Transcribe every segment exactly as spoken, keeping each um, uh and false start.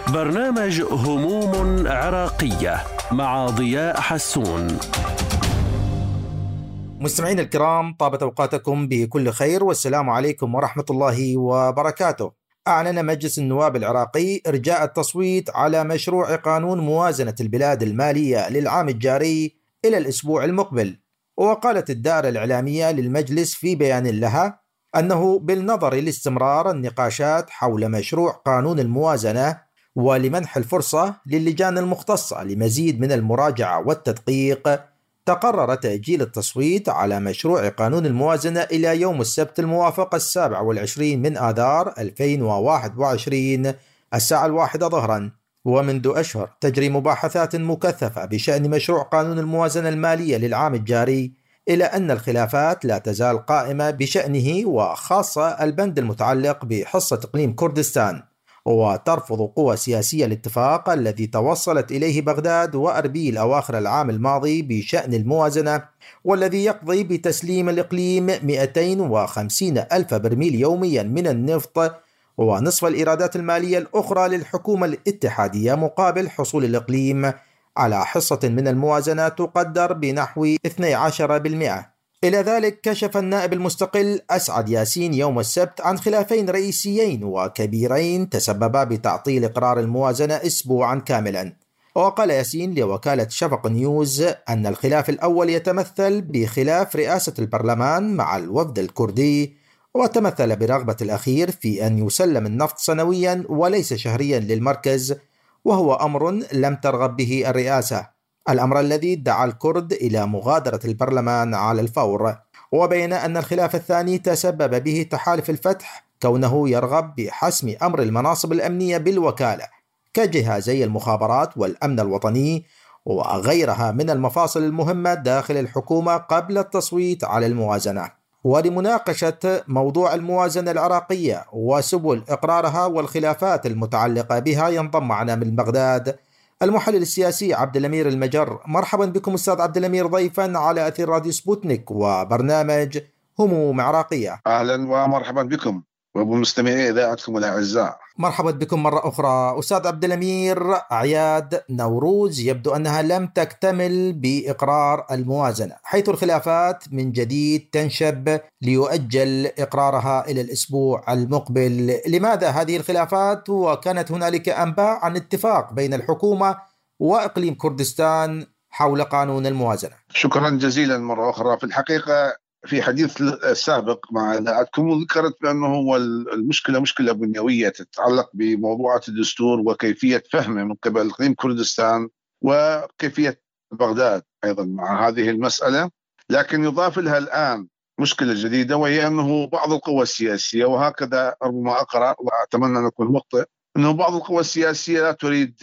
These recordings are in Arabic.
برنامج هموم عراقية مع ضياء حسون. مستمعين الكرام، طابت أوقاتكم بكل خير والسلام عليكم ورحمة الله وبركاته. أعلن مجلس النواب العراقي إرجاء التصويت على مشروع قانون موازنة البلاد المالية للعام الجاري إلى الأسبوع المقبل. وقالت الدائرة الإعلامية للمجلس في بيان لها أنه بالنظر لاستمرار النقاشات حول مشروع قانون الموازنة ولمنح الفرصة للجان المختصة لمزيد من المراجعة والتدقيق، تقرر تأجيل التصويت على مشروع قانون الموازنة إلى يوم السبت الموافق السابع والعشرين من آذار ألفين وواحد وعشرين الساعة الواحدة ظهرا. ومنذ أشهر تجري مباحثات مكثفة بشأن مشروع قانون الموازنة المالية للعام الجاري، إلى أن الخلافات لا تزال قائمة بشأنه، وخاصة البند المتعلق بحصة إقليم كردستان. وترفض قوى سياسية الاتفاق الذي توصلت إليه بغداد وأربيل أواخر العام الماضي بشأن الموازنة، والذي يقضي بتسليم الإقليم مئتين وخمسين ألف برميل يوميا من النفط ونصف الإيرادات المالية الأخرى للحكومة الاتحادية، مقابل حصول الإقليم على حصة من الموازنة تقدر بنحو اثني عشر بالمئة. إلى ذلك كشف النائب المستقل أسعد ياسين يوم السبت عن خلافين رئيسيين وكبيرين تسببا بتعطيل إقرار الموازنة أسبوعا كاملا. وقال ياسين لوكالة شفق نيوز أن الخلاف الأول يتمثل بخلاف رئاسة البرلمان مع الوفد الكردي، وتمثل برغبة الأخير في أن يسلم النفط سنويا وليس شهريا للمركز، وهو أمر لم ترغب به الرئاسة، الأمر الذي دعا الكرد إلى مغادرة البرلمان على الفور. وبين أن الخلاف الثاني تسبب به تحالف الفتح، كونه يرغب بحسم أمر المناصب الأمنية بالوكالة كجهازي المخابرات والأمن الوطني وغيرها من المفاصل المهمة داخل الحكومة قبل التصويت على الموازنة. ولمناقشة موضوع الموازنة العراقية وسبل إقرارها والخلافات المتعلقة بها ينضم معنا من بغداد المحلل السياسي عبد الأمير المجر. مرحبا بكم أستاذ عبد الأمير ضيفا على أثير راديو سبوتنيك وبرنامج هموم عراقية. أهلا ومرحبا بكم وبمستمعي إذاعتكم الأعزاء. مرحبا بكم مرة أخرى. أستاذ عبد الأمير، أعياد نوروز يبدو أنها لم تكتمل بإقرار الموازنة، حيث الخلافات من جديد تنشب ليؤجل إقرارها إلى الأسبوع المقبل. لماذا هذه الخلافات؟ وكانت هنالك أنباء عن اتفاق بين الحكومة وإقليم كردستان حول قانون الموازنة. شكرا جزيلا مرة أخرى. في الحقيقة في حديث السابق مع إذاعتكم ذكرت بأنه المشكلة مشكلة بنيوية تتعلق بموضوعات الدستور وكيفية فهمه من قبل إقليم كردستان وكيفية بغداد أيضا مع هذه المسألة. لكن يضاف لها الآن مشكلة جديدة، وهي أنه بعض القوى السياسية، وهكذا ربما أقرأ وأتمنى أن أكون مخطئ، أنه بعض القوى السياسية لا تريد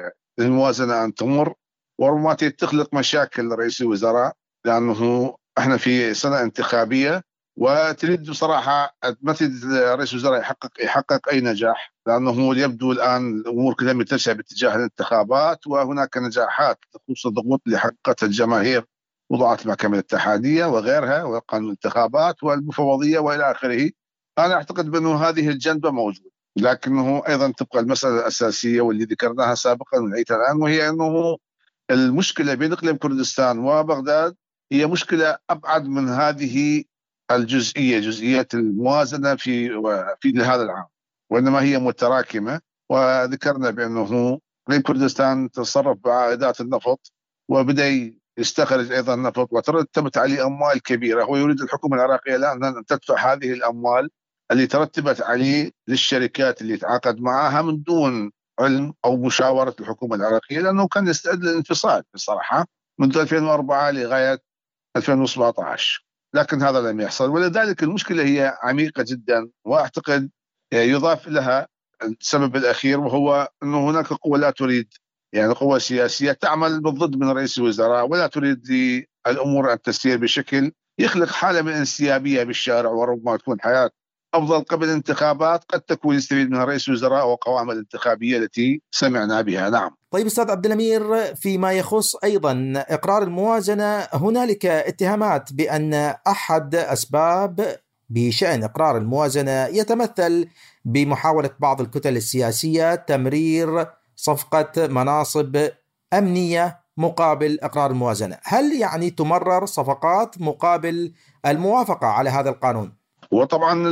الموازنة أن تمر، وربما تخلق مشاكل لرئيس الوزراء، لأنه احنا في سنة انتخابية وتريد بصراحة ما تريد رئيس الوزراء يحقق يحقق أي نجاح، لأنه يبدو الآن الأمور كلها متجهة باتجاه الانتخابات، وهناك نجاحات خصوصا الضغوط اللي حققتها الجماهير وضعت المحكمة الاتحادية وغيرها وقانون الانتخابات والمفوضية وإلى آخره. أنا أعتقد بأنه هذه الجنبة موجودة، لكنه أيضا تبقى المسألة الأساسية واللي ذكرناها سابقا ونعيدها الآن، وهي أنه المشكلة بين إقليم كردستان وبغداد هي مشكلة أبعد من هذه الجزئية، جزئية الموازنة في في هذا العام، وإنما هي متراكمة. وذكرنا بأنه إقليم كردستان تصرف بعائدات النفط وبدأ يستخرج أيضا النفط وترتبت عليه أموال كبيرة، هو يريد الحكومة العراقية الآن أن تدفع هذه الأموال اللي ترتبت عليه للشركات اللي تعاقد معها من دون علم أو مشاورة الحكومة العراقية، لأنه كان يستعد للانفصال بصراحة منذ ألفين وأربعة لغاية ألفين وسبعة عشر، لكن هذا لم يحصل. ولذلك المشكلة هي عميقة جدا، وأعتقد يضاف لها السبب الأخير، وهو أنه هناك قوة لا تريد، يعني قوة سياسية تعمل بالضد من رئيس الوزراء ولا تريد الأمور أن تسير بشكل يخلق حالة من انسيابية بالشارع، وربما تكون حياة أفضل قبل الانتخابات قد تكون يستفيد منها رئيس الوزراء وقوائم الانتخابية التي سمعنا بها. نعم. طيب أستاذ عبد الأمير، فيما يخص أيضا إقرار الموازنة، هنالك اتهامات بأن أحد أسباب بشأن إقرار الموازنة يتمثل بمحاولة بعض الكتل السياسية تمرير صفقة مناصب أمنية مقابل إقرار الموازنة. هل يعني تمرر صفقات مقابل الموافقة على هذا القانون؟ وطبعا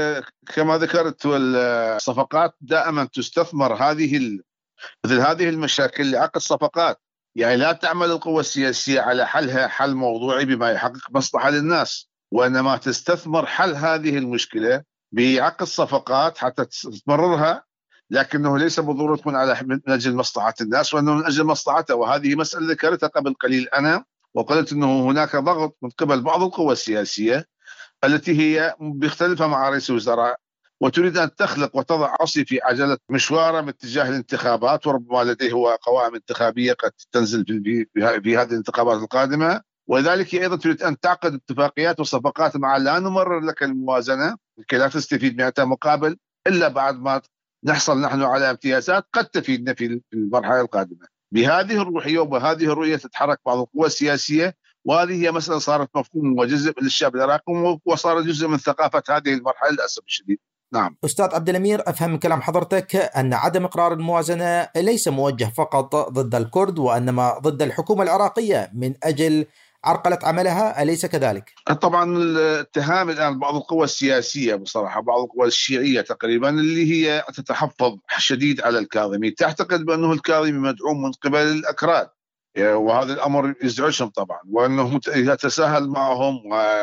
كما ذكرت الصفقات دائما تستثمر هذه مثل هذه المشاكل لعقد صفقات، يعني لا تعمل القوى السياسية على حلها حل موضوعي بما يحقق مصلحة للناس، وإنما تستثمر حل هذه المشكلة بعقد صفقات حتى تمررها، لكنه ليس بالضرورة تكون على من أجل مصلحة الناس، وأنه من أجل مصلحته. وهذه مسألة ذكرتها قبل قليل أنا، وقلت أنه هناك ضغط من قبل بعض القوى السياسية التي هي مختلفة مع رئيس الوزراء، وتريد أن تخلق وتضع عصي في عجلة مشواره باتجاه الانتخابات، وربما لديه هو قوائم انتخابية قد تنزل في, في هذه الانتخابات القادمة. ولذلك أيضا تريد أن تعقد اتفاقيات وصفقات مع لا نمرر لك الموازنة لكي لا تستفيد مئة مقابل إلا بعد ما نحصل نحن على امتيازات قد تفيدنا في المرحلة القادمة. بهذه الروحية وبهذه الرؤية تتحرك بعض القوى السياسية، وهذه هي مسألة صارت مفهوم وجزء من الشعب العراقي، وصارت جزء من ثقافة هذه المرحلة للأسف الشديد. نعم أستاذ عبد الأمير، أفهم من كلام حضرتك أن عدم إقرار الموازنة ليس موجه فقط ضد الكرد، وإنما ضد الحكومة العراقية من أجل عرقلة عملها، أليس كذلك؟ طبعا الاتهام الآن بعض القوى السياسية بصراحة، بعض القوى الشيعية تقريبا اللي هي تتحفظ شديد على الكاظمي، تعتقد بأنه الكاظمي مدعوم من قبل الأكراد، وهذا الأمر يزعجهم طبعا، وأنه يتساهل معهم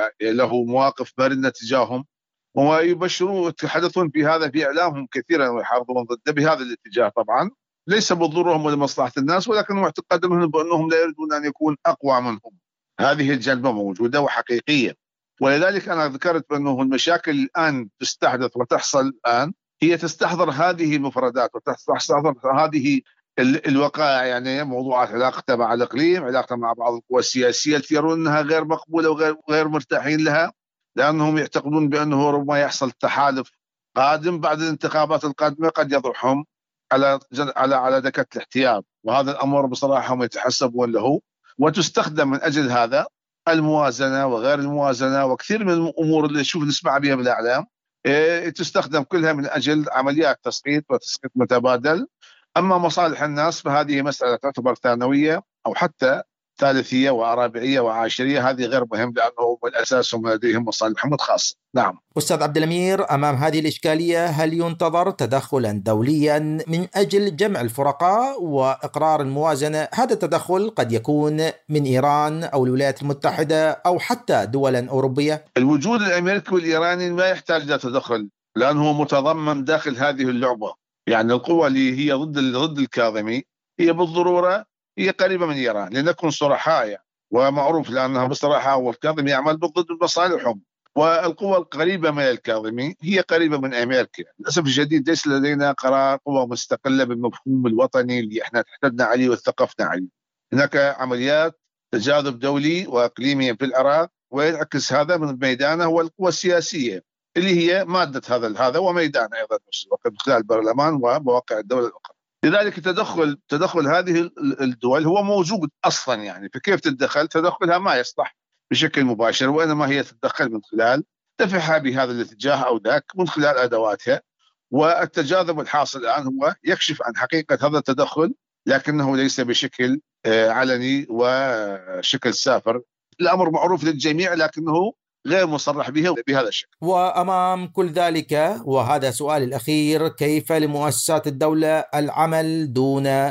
وله مواقف باردة تجاههم، ويبشرون ويتحدثون بهذا في إعلامهم كثيرا ويحاربون ضده بهذا الاتجاه. طبعا ليس بضرهم ولمصلحة الناس، ولكن معتقدهم بأنهم لا يريدون أن يكون أقوى منهم. هذه الجلبة موجودة وحقيقية، ولذلك أنا ذكرت بأنه المشاكل الآن تستحدث وتحصل الآن هي تستحضر هذه المفردات وتستحضر هذه الوقائع، يعني موضوعات علاقتها مع الإقليم، علاقتها مع بعض القوى السياسية التي يرون أنها غير مقبولة وغير غير مرتاحين لها، لأنهم يعتقدون بأنه ربما يحصل تحالف قادم بعد الانتخابات القادمة قد يضعهم على على على دكة الاحتياط، وهذا الأمر بصراحة هم يتحسبون له. وتستخدم من أجل هذا الموازنة وغير الموازنة وكثير من الأمور اللي نشوف نسمع بها بالإعلام تستخدم كلها من أجل عمليات تسقيط وتسقيط متبادل. أما مصالح الناس فهذه مسألة تعتبر ثانوية أو حتى ثالثية ورابعية وعاشرية، هذه غير مهم لأنه بالأساس هم لديهم مصالحهم الخاصة. نعم أستاذ عبد الأمير، أمام هذه الإشكالية هل ينتظر تدخلا دوليا من أجل جمع الفرقاء وإقرار الموازنة؟ هذا التدخل قد يكون من إيران أو الولايات المتحدة أو حتى دولا أوروبية. الوجود الأمريكي والإيراني ما يحتاج إلى تدخل لأنه متضمن داخل هذه اللعبة، يعني القوة اللي هي ضد ضد الكاظمي هي بالضرورة هي قريبة من إيران، لنكن صرحاء يعني، ومعروف لأنها بصراحة والكاظمي يعمل ضد مصالحهم، والقوى القريبة من الكاظمي هي قريبة من أمريكا. للأسف الشديد ليس لدينا قرار قوى مستقلة بالمفهوم الوطني اللي احنا اعتدنا عليه وثقفنا عليه. هناك عمليات تجاذب دولي وإقليمي في العراق، وينعكس هذا من ميدانه هو القوى السياسية اللي هي مادة هذا هذا وميدان أيضا نفس الوقت من خلال البرلمان ومواقع الدولة الأخرى. لذلك تدخل تدخل هذه الدول هو موجود أصلا، يعني فكيف تتدخل؟ تدخلها ما يصلح بشكل مباشر، وإنما هي تتدخل من خلال دفعها بهذا الاتجاه أو ذاك من خلال أدواتها. والتجاذب الحاصل الآن هو يكشف عن حقيقة هذا التدخل، لكنه ليس بشكل علني وشكل سافر. الأمر معروف للجميع لكنه غير مصرح به بهذا الشكل. وأمام كل ذلك، وهذا سؤالي الأخير، كيف لمؤسسات الدولة العمل دون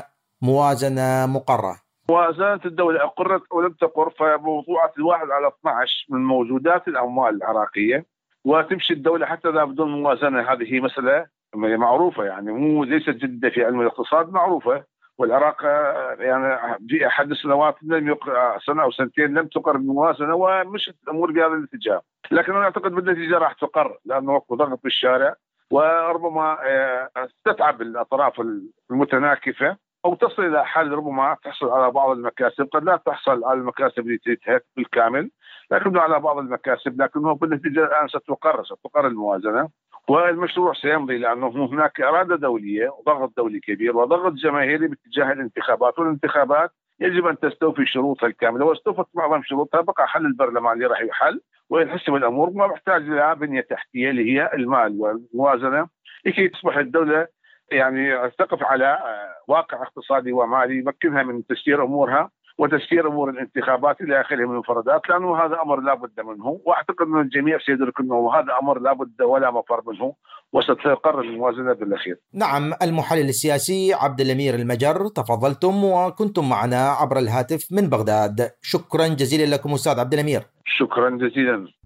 موازنة مقرة؟ موازنة الدولة أقرت أو لم تقر فموضوعة الواحد على اثني عشر من موجودات الأموال العراقية، وتمشي الدولة حتى ذا بدون موازنة. هذه مسألة معروفة، يعني مو ليست جديدة في علم الاقتصاد، معروفة. والعراق يعني في أحد السنوات لم يقر سنة أو سنتين لم تقر الموازنة ومشت الأمور بهذا الاتجاه، لكن أنا أعتقد بالنتيجة راح تقر لأنه وقت ضغط بالشارع، وربما تتعب الأطراف المتناكفة أو تصل إلى حل ربما تحصل على بعض المكاسب، قد لا تحصل على المكاسب اللي تنتهك بالكامل لكنه على بعض المكاسب، لكنه بالنتيجة الآن ستقر ستقر الموازنة والمشروع سيمضي، لأنه هناك إرادة دولية وضغط دولي كبير وضغط جماهيري باتجاه الانتخابات، والانتخابات يجب أن تستوفي شروطها الكاملة، واستوفت معظم شروطها بقى حل البرلمان اللي راح يحل وينحسم الأمور. ما محتاج إلى بنية تحتية اللي هي المال والموازنة لكي تصبح الدولة يعني تقف على واقع اقتصادي ومالي يمكنها من تسيير أمورها وتسيير أمور الانتخابات إلى آخره من المفردات، لأنه هذا أمر لا بد منه، وأعتقد أن الجميع سيدرك أنه هذا أمر لا بد ولا مفر منه، وستقرر الموازنة بالأخير. نعم، المحلل السياسي عبد الأمير المجر، تفضلتم وكنتم معنا عبر الهاتف من بغداد. شكرا جزيلا لكم أستاذ عبد الأمير. شكرا جزيلا.